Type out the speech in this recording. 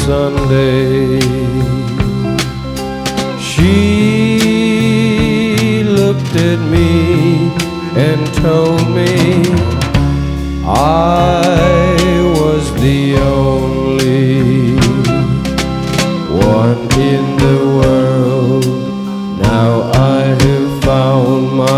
Sunday. She looked at me and told me I was the only